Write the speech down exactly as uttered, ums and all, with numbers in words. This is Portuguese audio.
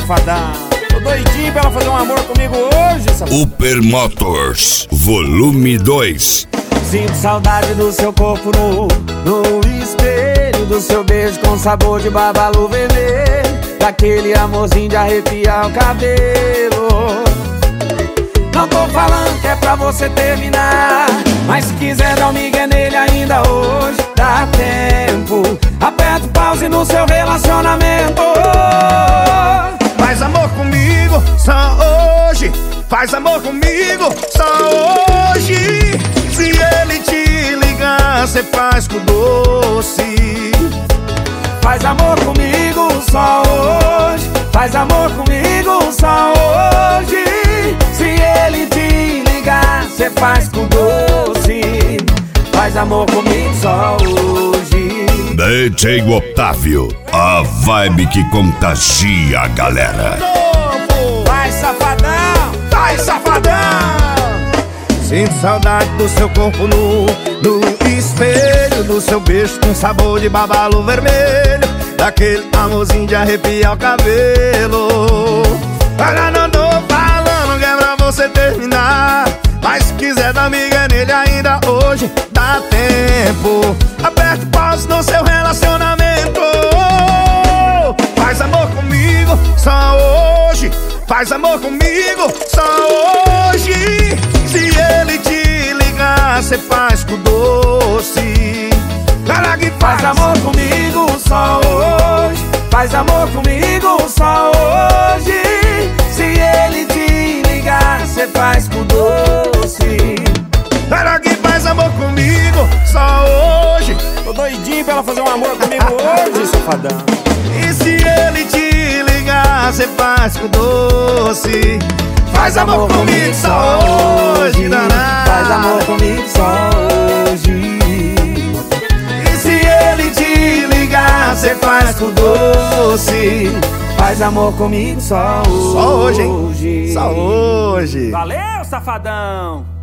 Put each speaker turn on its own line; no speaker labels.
safadão. Tô doidinho pra ela fazer um amor comigo hoje, safadão.
Uber Motors, volume dois.
Sinto saudade do seu corpo nu, no espelho do seu beijo com sabor de babalu vermelho, daquele amorzinho de arrepiar o cabelo. Não tô falando que é pra você terminar, mas se quiser dar um migué nele ainda hoje, dá tempo. Aperta o pause no seu relacionamento.
Faz amor comigo só hoje, faz amor comigo só hoje. Se ele te ligar, cê faz com doce.
Faz amor comigo só hoje, faz amor comigo só hoje. Se ele te ligar, cê faz com doce. Faz amor comigo só hoje.
D J Otávio, a vibe que contagia a galera.
Vai safadão,
Vai, safadão! Sinto saudade do seu corpo nu, no espelho do seu beijo com sabor de babalu vermelho, daquele amorzinho de arrepiar o cabelo. Agora não tô falando que é pra você terminar, mas se quiser dar miga nele ainda hoje, dá tempo. Aperta o pause no seu relacionamento. Faz amor comigo só hoje, faz amor comigo só hoje. Se ele te ligar, cê faz com doce. Cara que
faz amor comigo só hoje, faz amor comigo só hoje. Se ele te ligar, cê faz com doce.
Cara que faz amor comigo só hoje.
Tô doidinho pra ela fazer um amor comigo hoje, safadão.
E se ele te ligar, cê faz com doce. Faz amor comigo só hoje, danado.
Faz amor comigo só hoje.
E se ele te ligar, cê faz com doce.
Faz amor comigo só hoje.
Só hoje, hein? Só hoje.
Valeu, safadão.